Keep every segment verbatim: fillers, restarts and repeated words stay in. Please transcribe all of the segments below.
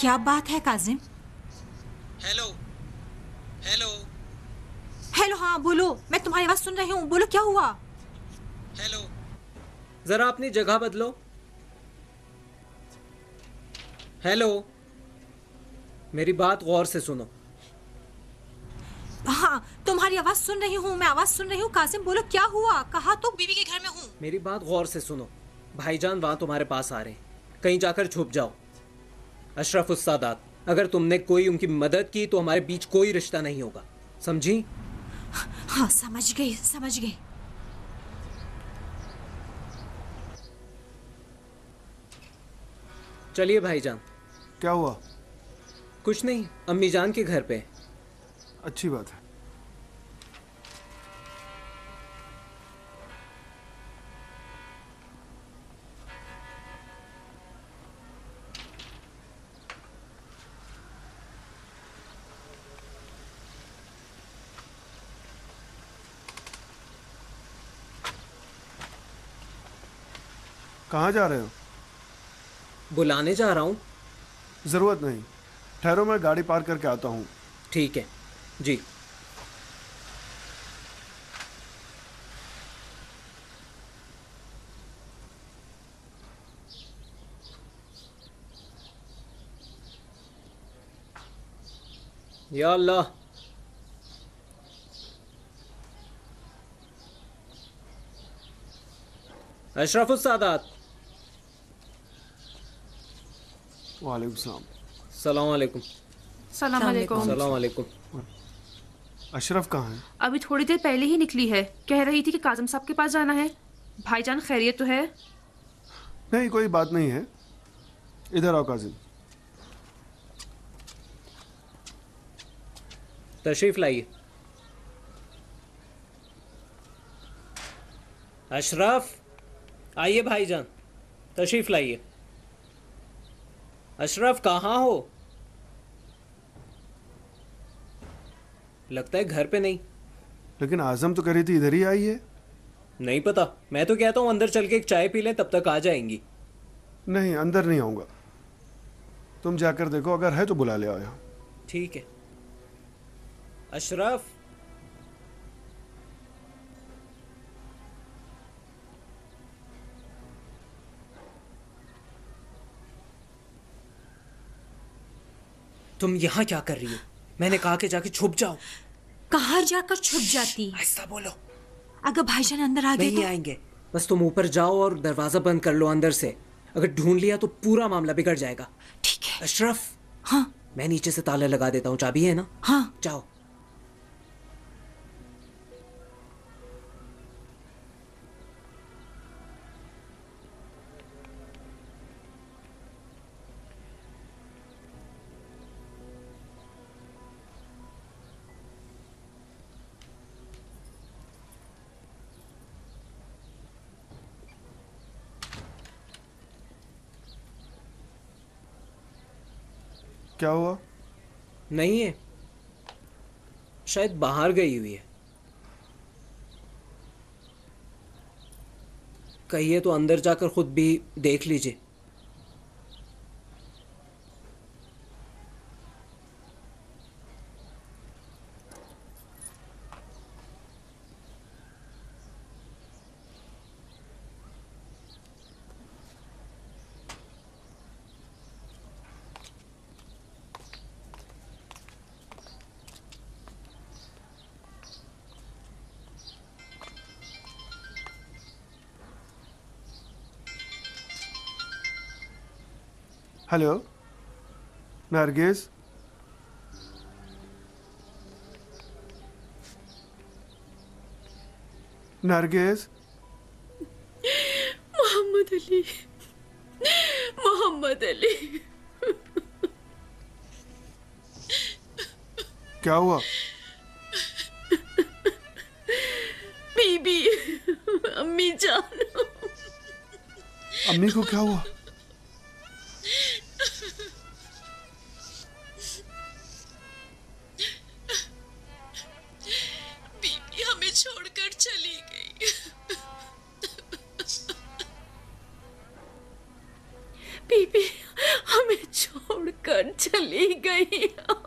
क्या बात है काजिम? हेलो हेलो हेलो, हाँ बोलो, मैं तुम्हारी आवाज सुन रही हूँ, बोलो क्या हुआ? हेलो, जरा अपनी जगह बदलो। हेलो, मेरी बात गौर से सुनो। हाँ, तुम्हारी आवाज सुन रही हूँ, मैं आवाज सुन रही हूँ। काजिम बोलो क्या हुआ? कहा तो बीवी के घर में हूँ। मेरी बात गौर से सुनो। भाईजान वहां तुम्हारे पास आ रहे हैं, कहीं जाकर छुप जाओ। अशरफ उस सादात, अगर तुमने कोई उनकी मदद की तो हमारे बीच कोई रिश्ता नहीं होगा, समझी? हाँ समझ गई समझ गई। चलिए भाईजान। क्या हुआ? कुछ नहीं, अम्मी जान के घर पे। अच्छी बात है। कहाँ जा रहे हो? बुलाने जा रहा हूँ। जरूरत नहीं, ठहरो, मैं गाड़ी पार्क करके आता हूँ। ठीक है जी। या अल्लाह, अशरफ उस सादात। वालेकुम सलाम। सलाम अलैकुम। सलाम अलैकुम। सलाम अलैकुम। अशरफ कहाँ है? अभी थोड़ी देर पहले ही निकली है, कह रही थी कि काजिम साहब के पास जाना है। भाईजान खैरियत तो है? नहीं, कोई बात नहीं है। इधर आओ काजिम। तशरीफ लाइए। अशरफ, आइए भाईजान, तशरीफ लाइए। अशरफ कहाँ हो? लगता है घर पे नहीं। लेकिन आजम तो कह रही थी इधर ही आई है। नहीं पता, मैं तो कहता हूँ अंदर चल के एक चाय पी लें, तब तक आ जाएंगी। नहीं, अंदर नहीं आऊंगा। तुम जाकर देखो, अगर है तो बुला ले आओ यहाँ। ठीक है। अशरफ, तुम यहाँ क्या कर रही हो? मैंने कहा कि जाके छुप जाओ। कहाँ जाकर छुप जाती? ऐसा बोलो। अगर भाईजान अंदर आ गए नहीं तो? आएंगे, बस तुम ऊपर जाओ और दरवाजा बंद कर लो अंदर से। अगर ढूंढ लिया तो पूरा मामला बिगड़ जाएगा। ठीक है। अशरफ, हाँ मैं नीचे से ताला लगा देता हूँ, चाबी है ना? हाँ। जाओ। क्या हुआ? नहीं है, शायद बाहर गई हुई है। कहिए तो अंदर जाकर खुद भी देख लीजिए। हेलो नरगिस। नरगिस। मोहम्मद अली, मोहम्मद अली। क्या हुआ? बीबी, अम्मी जान। अम्मी को क्या हुआ? बीबी हमें छोड़कर चली गई। बीबी हमें छोड़कर चली गई।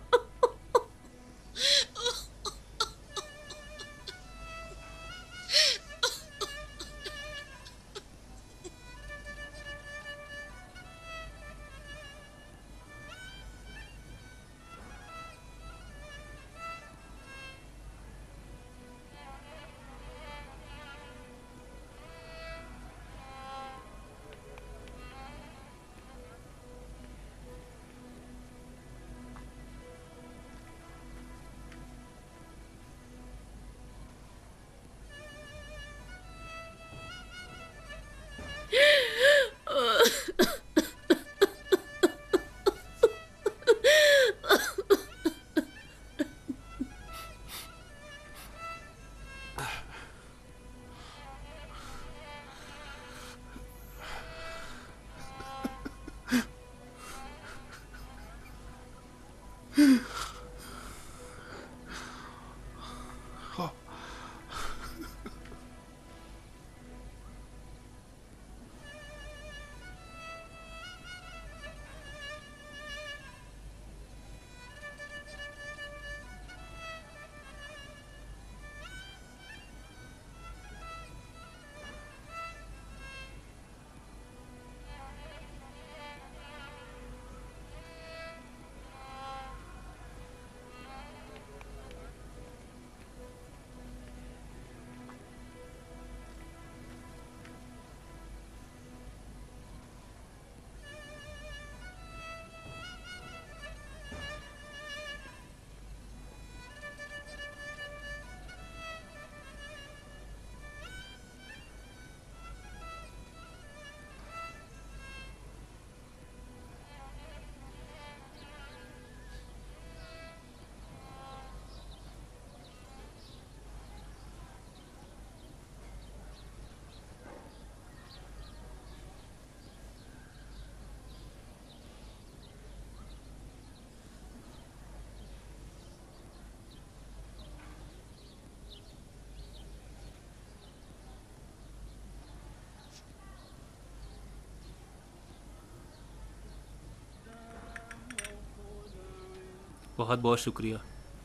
बहुत बहुत शुक्रिया।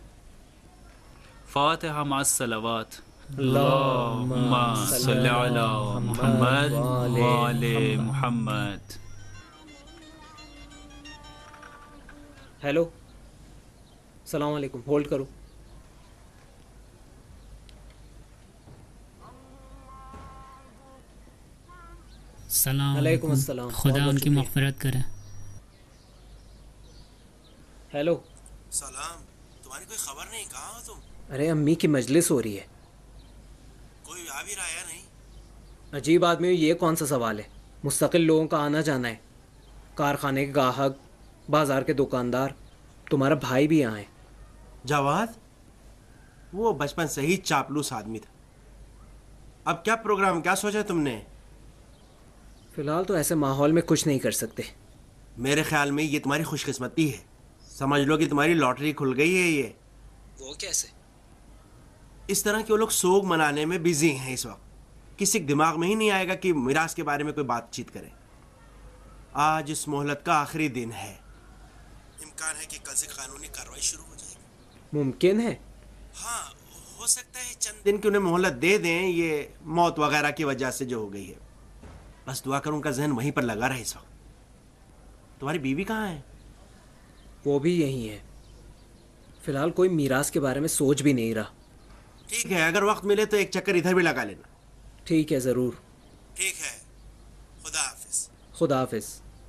फातिहा मास सलावत अल्लाहुम्मा सल्ली अला मुहम्मद व आले मुहम्मद। हेलो, सलाम वालेकुम। होल्ड करो। सलाम वालेकुम अलैकुम। अस्सलाम। खुदा बहुत उनकी शुक्रिया। मग़फ़िरत करे। हेलो। सलाम, तुम्हारी कोई खबर नहीं, कहाँ हो तुम? अरे अम्मी की मजलिस हो रही है। कोई आ भी रहा है नहीं? अजीब आदमी, ये कौन सा सवाल है? मुस्तकिल लोगों का आना जाना है, कारखाने के गाहक, बाजार के दुकानदार, तुम्हारा भाई भी यहाँ है। जवाद, वो बचपन से ही चापलूस आदमी था। अब क्या प्रोग्राम, क्या सोचा तुमने? फिलहाल तो ऐसे माहौल में कुछ नहीं कर सकते। मेरे ख्याल में ये तुम्हारी खुशकिस्मती है। समझ लो कि तुम्हारी लॉटरी खुल गई है। ये वो कैसे? इस तरह के वो लोग सोग मनाने में बिजी हैं इस वक्त। किसी के दिमाग में ही नहीं आएगा कि मिरास के बारे में कोई बातचीत करें। आज इस मोहलत का आखिरी दिन है। इम्कान है कि कल से कानूनी कार्रवाई शुरू हो जाएगी। मुमकिन है? हाँ, हो सकता है चंद दिन की उन्हें मोहलत दे दें, ये मौत वगैरह की वजह से जो हो गई है। बस दुआ कर उनका जहन वहीं पर लगा रहे इस वक्त। तुम्हारी बीवी कहाँ है? वो भी यही है। फिलहाल कोई मीरास के बारे में सोच भी नहीं रहा। ठीक है, अगर वक्त मिले तो एक चक्कर इधर भी लगा लेना। ठीक है, ज़रूर। ठीक है, खुदा हाफिज। खुदा हाफिज।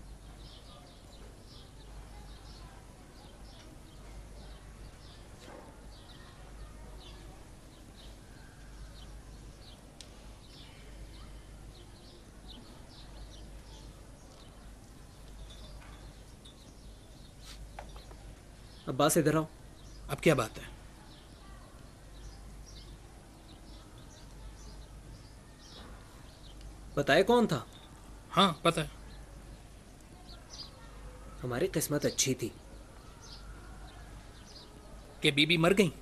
अब्बास इधर आओ। अब क्या बात है? बताए कौन था? हाँ पता है। हमारी किस्मत अच्छी थी कि बीबी मर गई।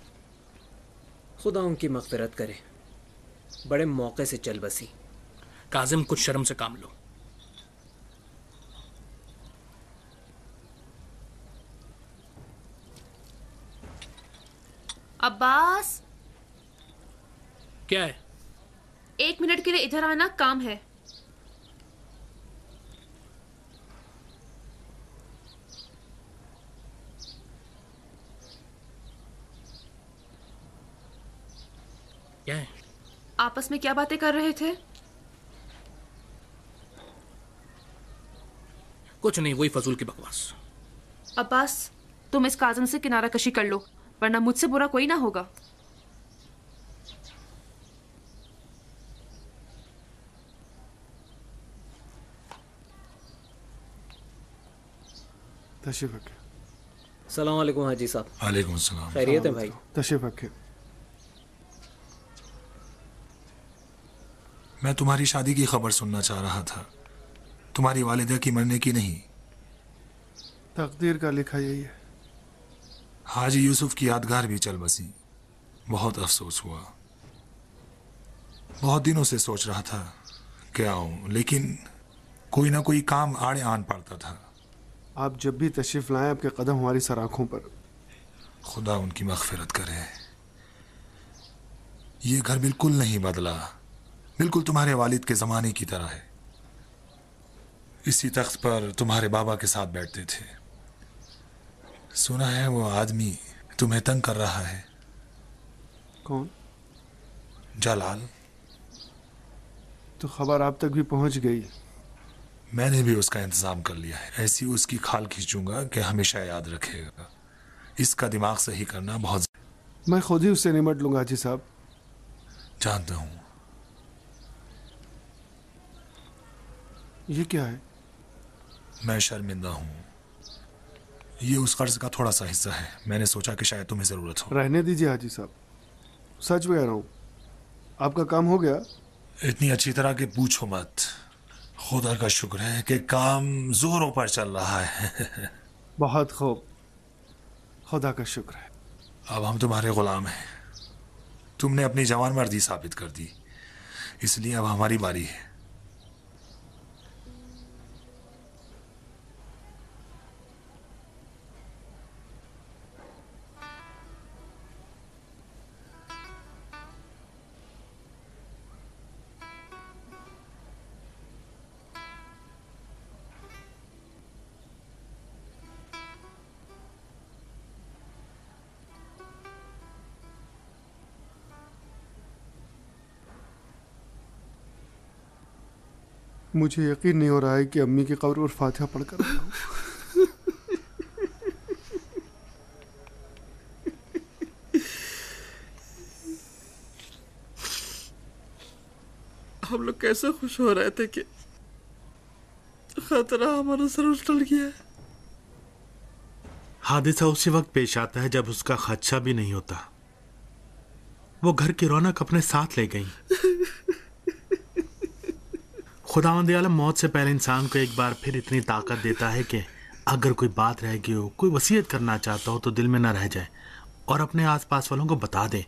खुदा उनकी मग़फ़िरत करे। बड़े मौके से चल बसी। काजिम, कुछ शर्म से काम लो। अब्बास, क्या है? एक मिनट के लिए इधर आना, काम है। क्या है? आपस में क्या बातें कर रहे थे? कुछ नहीं, वही फजूल की बकवास। अब्बास, तुम इस काजम से किनारा कशी कर लो, वरना मुझसे बुरा कोई ना होगा। तशरीफ रखे। सलाम वालेकुम हाजी साहब। वालेकुम सलाम। खैरियत है भाई? तशरीफ रखे। मैं तुम्हारी शादी की खबर सुनना चाह रहा था, तुम्हारी वालिदा की मरने की नहीं। तकदीर का लिखा यही है। हाजी यूसुफ की यादगार भी चल बसी। बहुत अफसोस हुआ। बहुत दिनों से सोच रहा था कि आऊं, लेकिन कोई ना कोई काम आड़े आन पड़ता था। आप जब भी तशरीफ लाएं, आपके कदम हमारी सर आंखों पर। खुदा उनकी मगफिरत करे। ये घर बिल्कुल नहीं बदला, बिल्कुल तुम्हारे वालिद के जमाने की तरह है। इसी तख्त पर तुम्हारे बाबा के साथ बैठते थे। सुना है वो आदमी तुम्हें तंग कर रहा है। कौन? जलाल। तो खबर आप तक भी पहुंच गई। मैंने भी उसका इंतजाम कर लिया है। ऐसी उसकी खाल खींचूंगा कि हमेशा याद रखेगा। इसका दिमाग सही करना बहुत। मैं खुद ही उससे निमट लूंगा हाजी साहब। जानता हूं। ये क्या है? मैं शर्मिंदा हूं। ये उस कर्ज का थोड़ा सा हिस्सा है। मैंने सोचा कि शायद तुम्हें जरूरत हो। रहने दीजिए हाजी साहब, सच कह रहा हूं। आपका काम हो गया? इतनी अच्छी तरह के पूछो मत। खुदा का शुक्र है कि काम जोरों पर चल रहा है। बहुत खूब, खुदा का शुक्र है। अब हम तुम्हारे गुलाम हैं। तुमने अपनी जवान मर्दी साबित कर दी, इसलिए अब हमारी बारी है। मुझे यकीन नहीं हो रहा है कि अम्मी की कब्र पर फातिहा पढ़कर आया हूं। हम लोग कैसे खुश हो रहे थे कि खतरा हमारा सर टल गया है। हादिसा उसी वक्त पेश आता है जब उसका खदशा भी नहीं होता। वो घर की रौनक अपने साथ ले गई। खुदावंद आलम मौत से पहले इंसान को एक बार फिर इतनी ताकत देता है कि अगर कोई बात रह गई हो, कोई वसीयत करना चाहता हो तो दिल में ना रह जाए और अपने आसपास वालों को बता दे।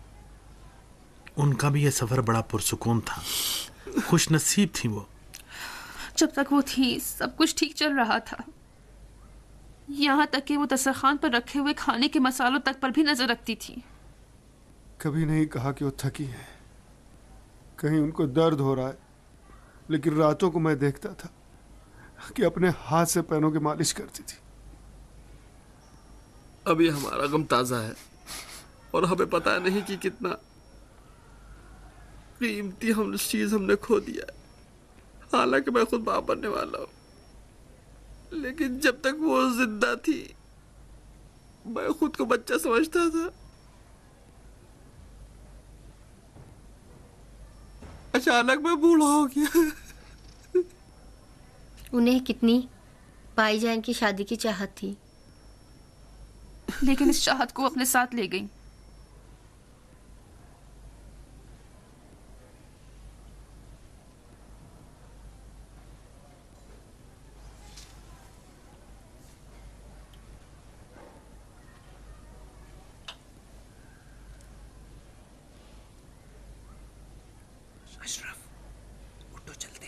उनका भी यह सफर बड़ा पुरसुकून था। खुश नसीब थी वो। जब तक वो थी सब कुछ ठीक चल रहा था, यहाँ तक कि वो दस्तरखान पर रखे हुए खाने के मसालों तक पर भी नजर रखती थी। कभी नहीं कहा कि वो थकी है, कहीं उनको दर्द हो रहा है, लेकिन रातों को मैं देखता था कि अपने हाथ से पैरों की मालिश करती थी। अभी हमारा गम ताजा है और हमें पता नहीं कि कितना कीमती हम चीज हमने खो दिया है। हालांकि मैं खुद बाप बनने वाला हूं, लेकिन जब तक वो जिंदा थी मैं खुद को बच्चा समझता था। अचानक मैं बूढ़ा हो गया। उन्हें कितनी भाईजान की शादी की चाहत थी, लेकिन इस चाहत को अपने साथ ले गई। अशरफ, उठो चलते।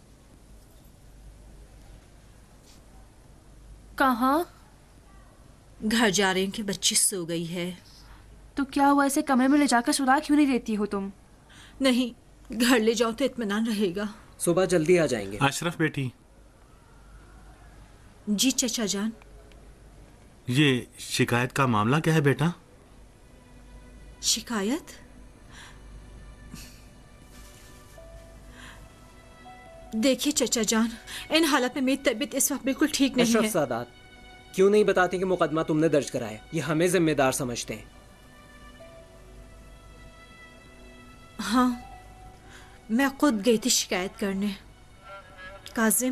कहाँ? घर जा रही हूँ कि बच्ची सो गई है। तो क्या हुआ, ऐसे कमरे में ले जाकर सुला क्यों नहीं देती हो तुम? नहीं, घर ले जाओ तो इत्मीनान रहेगा। सुबह जल्दी आ जाएंगे। अशरफ बेटी। जी चचा जान। ये शिकायत का मामला क्या है बेटा? शिकायत? देखिए चचा जान, इन हालत में मेरी तबीयत इस वक्त बिल्कुल ठीक नहीं अशरफ है। सादात, क्यों नहीं बताती कि मुकदमा तुमने दर्ज कराया? ये हमें जिम्मेदार समझते हैं। हाँ, मैं खुद गई थी शिकायत करने। काजिम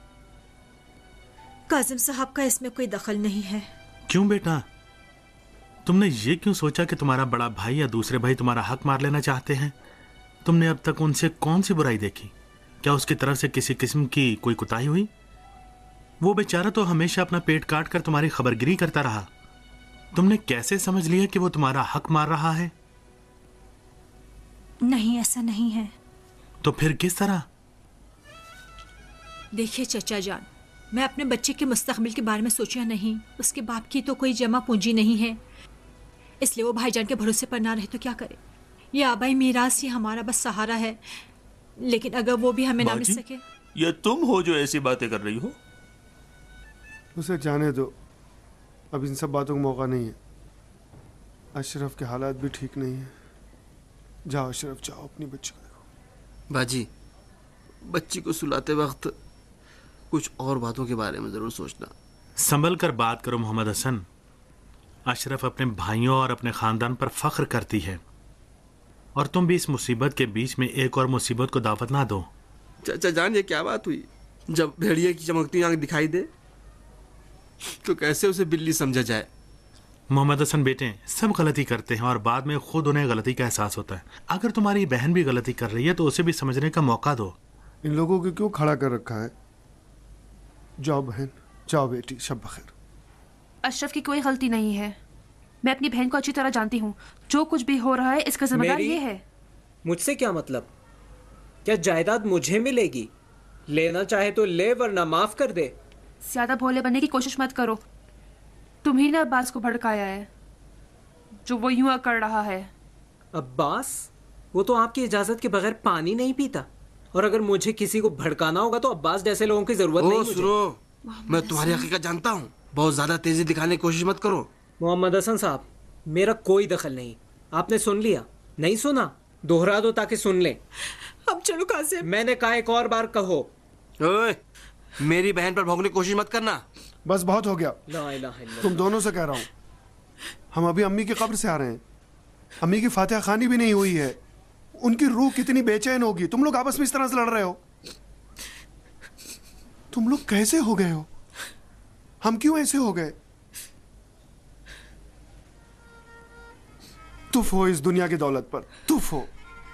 काजिम साहब का इसमें कोई दखल नहीं है। क्यों बेटा? तुमने ये क्यों सोचा कि तुम्हारा बड़ा भाई या दूसरे भाई तुम्हारा हक मार लेना चाहते हैं? तुमने अब तक उनसे कौन सी बुराई देखी? क्या उसकी तरफ से किसी किस्म की कोई कुताही हुई? वो बेचारा तो हमेशा अपना पेट काट कर तुम्हारी खबरगिरी करता रहा। तुमने कैसे समझ लिया कि वो तुम्हारा हक मार रहा है? नहीं, ऐसा नहीं है। तो फिर किस तरह? देखिए चचा जान, मैं अपने बच्चे के मुस्तकबिल के बारे में सोचा नहीं। उसके बाप की तो कोई जमा पूंजी नहीं है, इसलिए वो भाईजान के भरोसे पर ना रहे तो क्या करे। ये आबाई मीरास ही हमारा बस सहारा है, लेकिन अगर वो भी हमें ना मिल सके। ये तुम हो जो ऐसी बातें कर रही हो? उसे जाने दो, अब इन सब बातों का मौका नहीं है। अशरफ के हालात भी ठीक नहीं है। जाओ अशरफ, जाओ अपनी बच्ची को देखो। बाजी, बच्ची को सुलाते वक्त कुछ और बातों के बारे में जरूर सोचना। संभल कर बात करो मोहम्मद हसन। अशरफ अपने भाइयों और अपने खानदान पर फख्र करती है, और तुम भी इस मुसीबत के बीच में एक और मुसीबत को दावत ना दो। चाचा जान, ये क्या बात हुई? जब भेड़िए की चमकती आंख दिखाई दे तो कैसे उसे बिल्ली समझा जाए? मोहम्मद हसन बेटे, सब गलती करते हैं और बाद में खुद उन्हें गलती का एहसास होता है। अगर तुम्हारी बहन भी गलती कर रही है तो उसे भी समझने का मौका दो। इन लोगों को क्यों खड़ा कर रखा है? जाओ बहन, जाओ बेटी, शब बखैर। अशरफ की कोई गलती नहीं है। मैं अपनी बहन को अच्छी तरह जानती हूँ। जो कुछ भी हो रहा है इसका जिम्मेदार ये है। मुझसे क्या मतलब? क्या जायदाद मुझे मिलेगी? लेना चाहे तो ले, वरना माफ कर दे। ज्यादा भोले बनने की कोशिश मत करो। तुम ही ने अब्बास को भड़काया है, जो वो यूं कर रहा है। अब्बास? वो तो आपकी इजाजत के बगैर पानी नहीं पीता, और अगर मुझे किसी को भड़काना होगा तो अब्बास जैसे लोगों की जरूरत नहीं मुझे। सुनो, मैं तुम्हारी हकीकत जानता हूँ। बहुत ज्यादा तेजी दिखाने की कोशिश मत करो। मोहम्मद हसन साहब, मेरा कोई दखल नहीं। आपने सुन लिया? नहीं सुना? दोहरा दो ताकि सुन ले। अब चलो कासिम। मैंने कहा एक और बार कहो। ओए, मेरी बहन पर भौंकने की कोशिश मत करना। बस बहुत हो गया। ला इलाहा इल्लल्लाह। तुम दोनों से कह रहा हूँ, हम अभी अम्मी की कब्र से आ रहे हैं। अम्मी की फातिहा खानी भी नहीं हुई है। उनकी रूह कितनी बेचैन होगी। तुम लोग आपस में इस तरह से लड़ रहे हो। तुम लोग कैसे हो गए हो? हम क्यों ऐसे हो गए? तुफ हो इस दुनिया की दौलत पर, तुफ हो।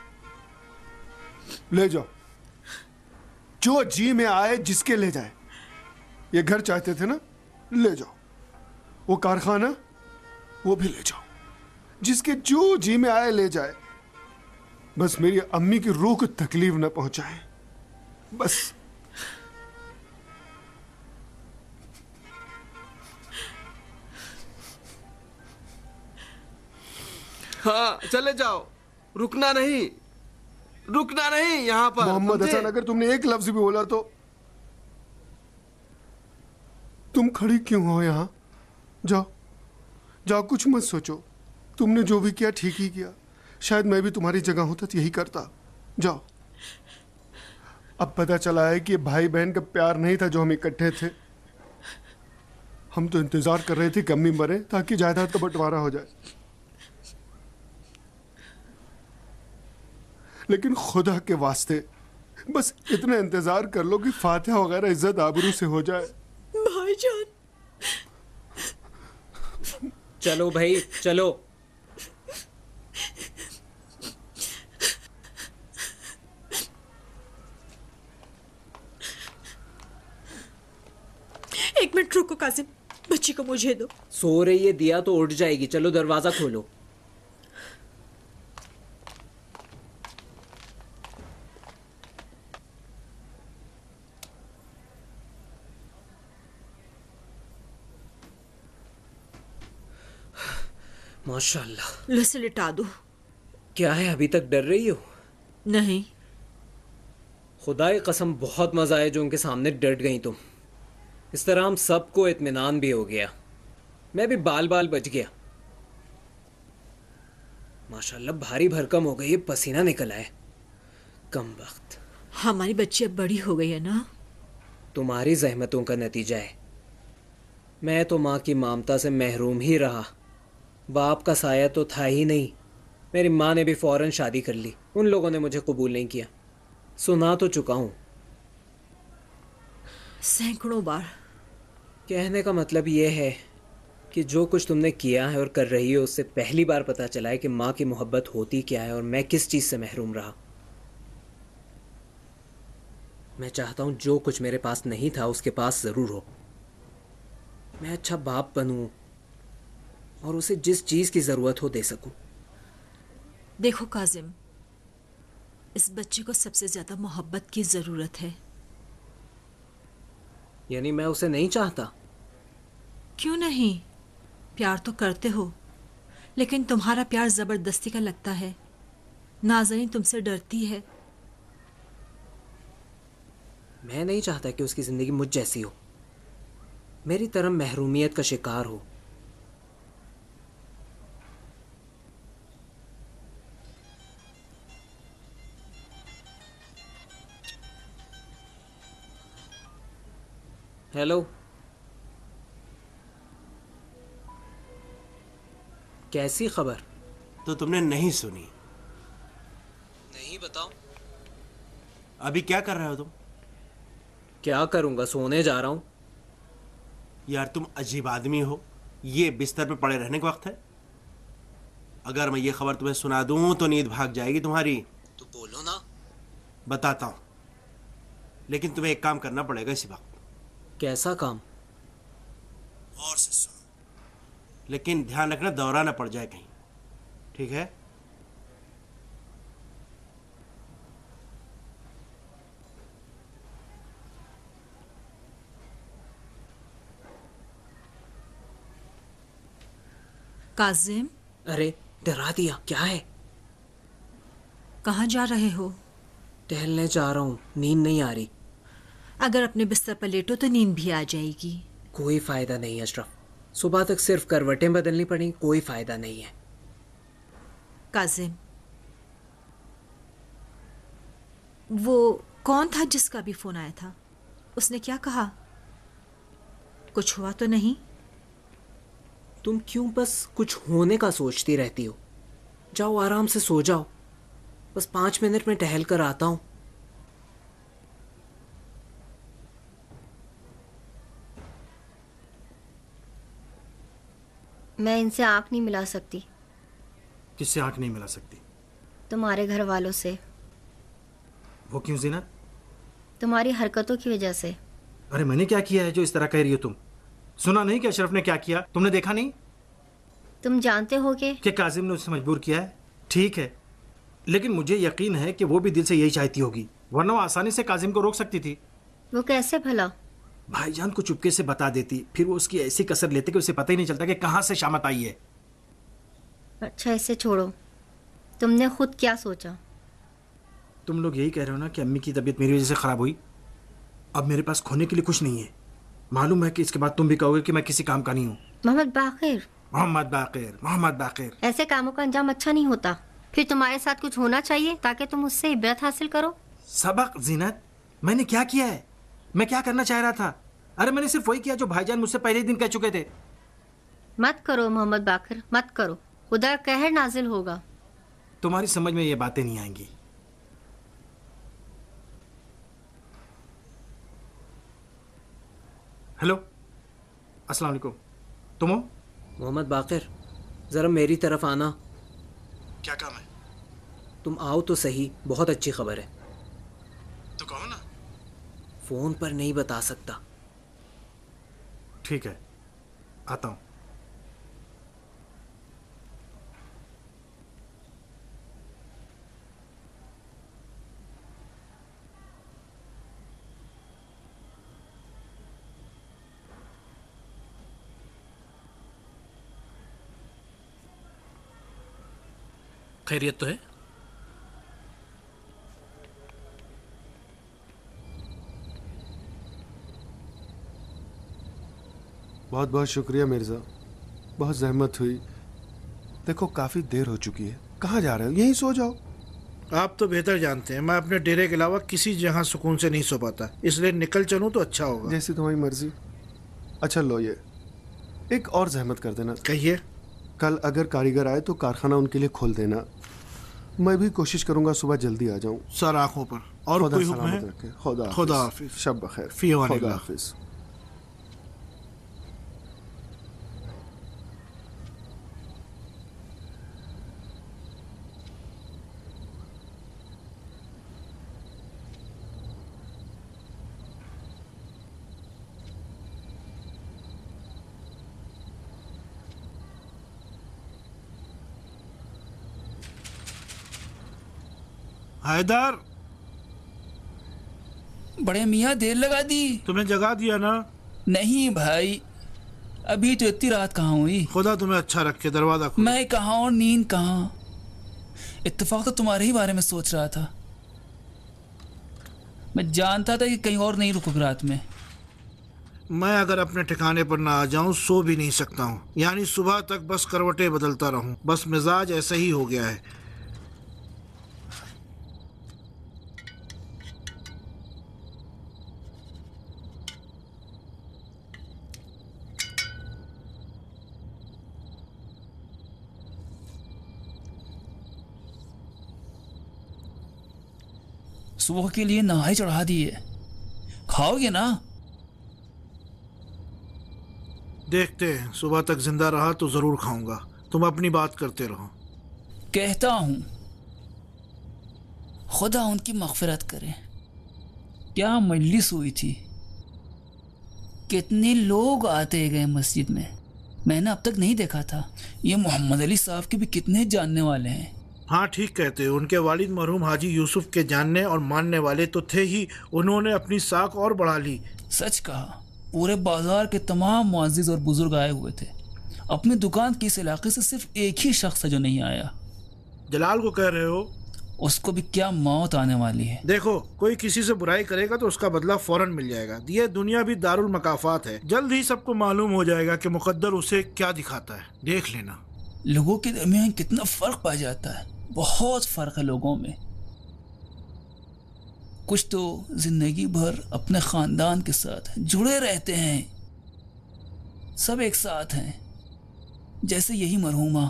ले जाओ, जो जी में आए जिसके ले जाए। ये घर चाहते थे ना, ले जाओ। वो कारखाना, वो भी ले जाओ। जिसके जो जी में आए ले जाए। बस मेरी अम्मी की रूह को तकलीफ न पहुंचाए, बस। हाँ, चले जाओ। रुकना नहीं, रुकना नहीं यहाँ पर। मोहम्मद हसन, अगर तुमने एक लफ्ज भी बोला तो। तुम खड़ी क्यों हो यहाँ? जाओ, जाओ, कुछ मत सोचो। तुमने जो भी किया ठीक ही किया। शायद मैं भी तुम्हारी जगह होता तो यही करता। जाओ। अब पता चला है कि भाई बहन का प्यार नहीं था जो हम इकट्ठे थे। हम तो इंतजार कर रहे थे कि अम्मी मरे ताकि जायदाद का बंटवारा हो जाए, लेकिन खुदा के वास्ते बस इतना इंतजार कर लो कि फातिहा वगैरह इज्जत आबरू से हो जाए। भाईजान, चलो भाई, चलो। एक मिनट रुको कासिम, बच्ची को मुझे दो। सो रही है, दिया तो उठ जाएगी। चलो दरवाजा खोलो। माशाल्लाह। लो इसे लिटा दो। क्या है, अभी तक डर रही हो? नहीं। खुदाई कसम बहुत मजा आया जो उनके सामने डट गई तुम। इस तरह हम सबको इत्मीनान भी हो गया, मैं भी बाल बाल बच गया। माशाल्लाह भारी भरकम हो गई है, पसीना निकल आए। कम वक्त। हमारी बच्ची अब बड़ी हो गई है ना। तुम्हारी जहमतों का नतीजा है। मैं तो माँ की ममता से महरूम ही रहा, बाप का साया तो था ही नहीं। मेरी माँ ने भी फौरन शादी कर ली, उन लोगों ने मुझे कबूल नहीं किया। सुना तो चुका हूँ सैकड़ों बार। कहने का मतलब यह है कि जो कुछ तुमने किया है और कर रही हो, उससे पहली बार पता चला है कि माँ की मोहब्बत होती क्या है और मैं किस चीज़ से महरूम रहा। मैं चाहता हूँ जो कुछ मेरे पास नहीं था उसके पास ज़रूर हो। मैं अच्छा बाप बनूं और उसे जिस चीज़ की ज़रूरत हो दे सकूं। देखो काजिम, इस बच्चे को सबसे ज़्यादा मोहब्बत की ज़रूरत है। यानी मैं उसे नहीं चाहता? क्यों नहीं, प्यार तो करते हो, लेकिन तुम्हारा प्यार ज़बरदस्ती का लगता है। नाज़नीन तुमसे डरती है। मैं नहीं चाहता कि उसकी ज़िंदगी मुझ जैसी हो, मेरी तरह महरूमियत का शिकार हो। हेलो, कैसी खबर? तो तुमने नहीं सुनी? नहीं, बताओ। अभी क्या कर रहे हो तुम? क्या करूंगा, सोने जा रहा हूं। यार तुम अजीब आदमी हो, ये बिस्तर पे पड़े रहने का वक्त है? अगर मैं ये खबर तुम्हें सुना दूं तो नींद भाग जाएगी तुम्हारी। तो बोलो ना। बताता हूं, लेकिन तुम्हें एक काम करना पड़ेगा इसी वक्त। कैसा काम? और से सुनो, लेकिन ध्यान रखना दौरा ना पड़ जाए कहीं, ठीक है? काजिम। अरे डरा दिया, क्या है? कहाँ जा रहे हो? टहलने जा रहा हूँ, नींद नहीं आ रही। अगर अपने बिस्तर पर लेटो तो नींद भी आ जाएगी। कोई फायदा नहीं अशरफ, सुबह तक सिर्फ करवटें बदलनी पड़ी, कोई फायदा नहीं है। काजिम, वो कौन था जिसका भी फोन आया था? उसने क्या कहा? कुछ हुआ तो नहीं? तुम क्यों बस कुछ होने का सोचती रहती हो? जाओ आराम से सो जाओ, बस पांच मिनट में टहल कर आता हूं। मैं इनसे आंख नहीं मिला सकती। किससे आंख नहीं मिला सकती? तुम्हारे घर वालों से। वो क्यों ज़ीनत? तुम्हारी हरकतों की वजह से। अरे मैंने क्या किया है जो इस तरह कह रही हो तुम? सुना नहीं कि अशरफ ने क्या किया? तुमने देखा नहीं? तुम जानते होगे कि काजिम ने उसे मजबूर किया है। ठीक है, लेकिन मुझे यकीन है कि वो भी दिल से यही चाहती होगी, वरना वो आसानी से काजिम को रोक सकती थी। वो कैसे भला? भाईजान को चुपके से बता देती, फिर वो उसकी ऐसी कसर लेते कि उसे पता ही नहीं चलता कि कहाँ से शामत आई है। अच्छा इसे छोड़ो, तुमने खुद क्या सोचा? तुम लोग यही कह रहे हो ना कि अम्मी की तबीयत मेरी वजह से खराब हुई। अब मेरे पास खोने के लिए कुछ नहीं है। मालूम है कि इसके बाद तुम भी कहोगे कि मैं किसी काम का नहीं हूँ। मोहम्मद बाकिर। मोहम्मद बाकिर, मोहम्मद बाकिर। ऐसे कामों का अंजाम अच्छा नहीं होता। फिर तुम्हारे साथ कुछ होना चाहिए ताकि तुम उससे इबरत हासिल करो। सबक ज़ीनत, मैंने क्या किया है? मैं क्या करना चाह रहा था? अरे मैंने सिर्फ वही किया जो भाईजान मुझसे पहले ही दिन कह चुके थे। मत करो मोहम्मद बाकिर, मत करो, खुदा कहर नाजिल होगा। तुम्हारी समझ में ये बातें नहीं आएंगी। हेलो, अस्सलाम वालेकुम। तुम हो? मोहम्मद बाकिर, जरा मेरी तरफ आना। क्या काम है? तुम आओ तो सही, बहुत अच्छी खबर है। तो कहो ना। फोन पर नहीं बता सकता। ठीक है, आता हूं। खैरियत तो है? बहुत बहुत शुक्रिया मिर्ज़ा, बहुत जहमत हुई। देखो काफ़ी देर हो चुकी है, कहाँ जा रहे हो? यहीं सो जाओ। आप तो बेहतर जानते हैं, मैं अपने डेरे के अलावा किसी जगह सुकून से नहीं सो पाता, इसलिए निकल चलूं तो अच्छा होगा। जैसी तुम्हारी मर्जी। अच्छा लो, ये एक और जहमत कर देना। कहिए। कल अगर कारीगर आए तो कारखाना उनके लिए खोल देना। मैं भी कोशिश करूंगा सुबह जल्दी आ जाऊं। सर आंखों पर। और कोई हुक्म है? खुदा खुदा हाफिज। शब बखैर। फी अमानिल्लाह। खुदा हाफिज। हैदर, बड़े मियाँ देर लगा दी। तुम्हें जगा दिया ना? नहीं भाई, अभी तो इतनी रात कहाँ हुई। खुदा तुम्हें अच्छा रखे, दरवाजा खोलो। मैं कहाँ और नींद कहाँ। इत्तेफाक तो तुम्हारे ही बारे में सोच रहा था। मैं जानता था कि कहीं और नहीं रुकोगे रात में। मैं अगर अपने ठिकाने पर ना आ जाऊं सो भी नहीं सकता हूं, यानी सुबह तक बस करवटें बदलता रहूं। बस मिजाज ऐसा ही हो गया है। सुबह के लिए नहाई चढ़ा दिए, खाओगे ना? देखते हैं, सुबह तक जिंदा रहा तो जरूर खाऊंगा। तुम अपनी बात करते रहो। कहता हूं, खुदा उनकी मग़फ़िरत करे। क्या मजलिस हुई थी, कितने लोग आते गए मस्जिद में, मैंने अब तक नहीं देखा था। ये मोहम्मद अली साहब के भी कितने जानने वाले हैं। हाँ ठीक कहते हो, उनके वालिद मरहूम हाजी यूसुफ के जानने और मानने वाले तो थे ही, उन्होंने अपनी साख और बढ़ा ली। सच कहा, पूरे बाजार के तमाम मुअज़्ज़िज़ और बुजुर्ग आए हुए थे। अपनी दुकान के इस इलाके से सिर्फ एक ही शख्स है जो नहीं आया। जलाल को कह रहे हो? उसको भी क्या मौत आने वाली है। देखो, कोई किसी से बुराई करेगा तो उसका बदला फौरन मिल जाएगा। ये दुनिया भी दारुल मकाफात है। जल्द ही सबको मालूम हो जाएगा कि मुकद्दर उसे क्या दिखाता है। देख लेना। लोगों के दरमियान कितना फर्क पाया जाता है। बहुत फर्क है लोगों में। कुछ तो जिंदगी भर अपने खानदान के साथ जुड़े रहते हैं, सब एक साथ हैं, जैसे यही मरहूमा।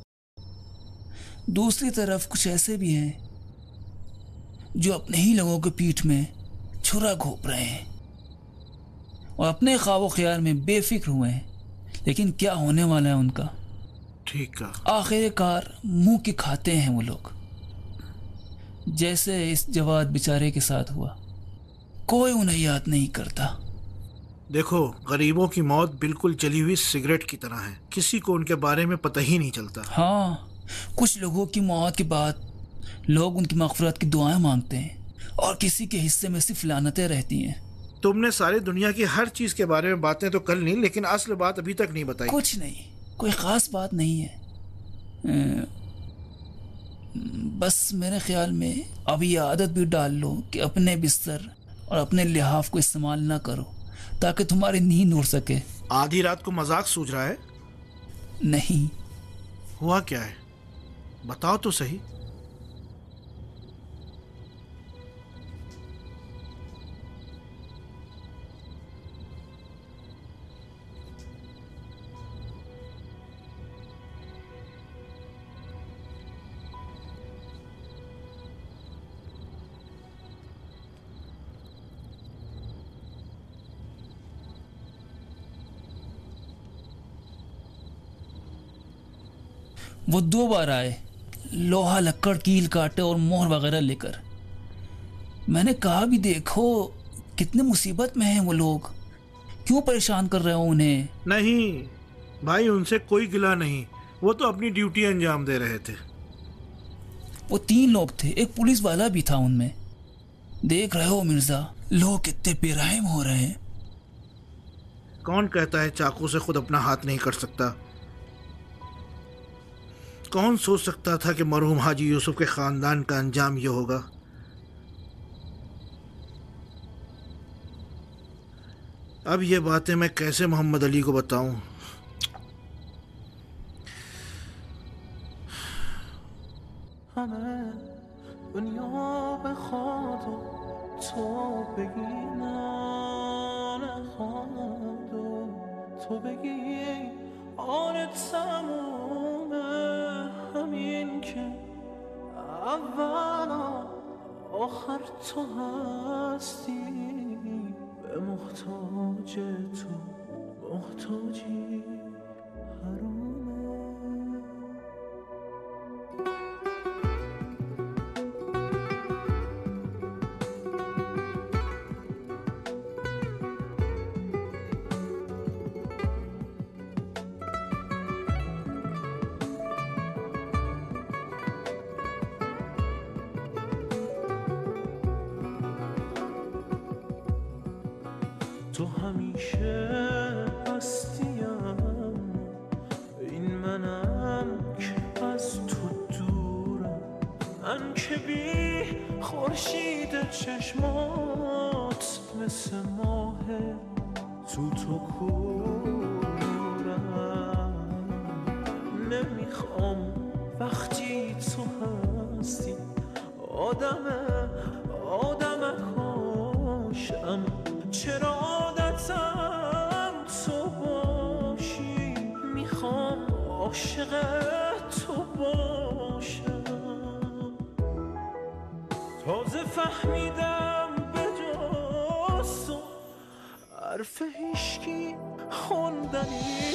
दूसरी तरफ कुछ ऐसे भी हैं जो अपने ही लोगों के पीठ में छुरा घोंप रहे हैं और अपने ख्वाब ख्याल में बेफिक्र हुए हैं, लेकिन क्या होने वाला है उनका। ठीक है। आखिरकार मुंह की खाते हैं वो लोग, जैसे इस जवाद बेचारे के साथ हुआ। कोई उन्हें याद नहीं करता। देखो, गरीबों की मौत बिल्कुल जली हुई सिगरेट की तरह है, किसी को उनके बारे में पता ही नहीं चलता। हाँ, कुछ लोगों की मौत के बाद लोग उनकी मग़फ़िरत की दुआएं मांगते हैं और किसी के हिस्से में सिर्फ लानतें रहती हैं। तुमने सारी दुनिया की हर चीज के बारे में बातें तो कर ली, लेकिन असल बात अभी तक नहीं बताई। कुछ नहीं, कोई ख़ास बात नहीं है। बस मेरे ख्याल में अब ये आदत भी डाल लो कि अपने बिस्तर और अपने लिहाफ को इस्तेमाल ना करो, ताकि तुम्हारी नींद उड़ सके। आधी रात को मजाक सूझ रहा है? नहीं। हुआ क्या है, बताओ तो सही। वो दो बार आए, लोहा लक्कड़ कील काटे और मोहर वगैरह लेकर। मैंने कहा भी देखो कितने मुसीबत में हैं वो लोग, क्यों परेशान कर रहे हो उन्हें। नहीं भाई, उनसे कोई गिला नहीं, वो तो अपनी ड्यूटी अंजाम दे रहे थे। वो तीन लोग थे, एक पुलिस वाला भी था उनमें। देख रहे हो मिर्जा, लोग कितने बेरहम हो रहे हैं। कौन कहता है चाकू से खुद अपना हाथ नहीं कट सकता। कौन सोच सकता था कि मरहूम हाजी यूसुफ के खानदान का अंजाम ये होगा। अब ये बातें मैं कैसे मोहम्मद अली को बताऊं। همه دنیا بخواد و تو بگی نه نخواد و تو بگی آن تمومه، همین که اول آخر تو هستی، به محتاج تو محتاجی حرومه. تو همیشه هستیم، این منم که از تو دورم، من که بی خورشید چشمات مثل ماه تو تو کورم. نمیخوام وقتی تو هستی آدم آدم کاشم، چرا عادتم تو باشی، میخوام عاشق تو باشم. تازه فهمیدم به جز تو حرف هیشکی خوندنی